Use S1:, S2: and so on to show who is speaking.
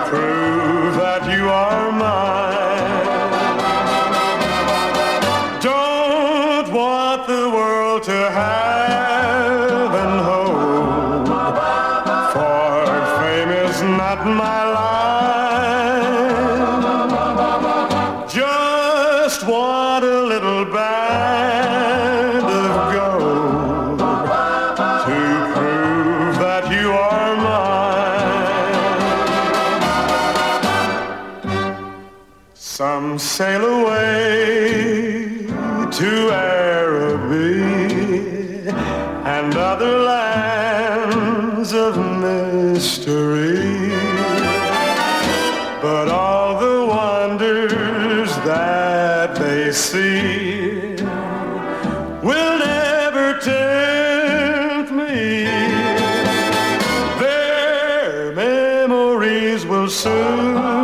S1: prove that you are mine. Don't want the world to have and hold, for fame is not my line. Just want a little band of gold to prove that you are mine. Some sail away to Araby and other lands of mystery, but all the wonders that they see will never tempt me. Their memories will soon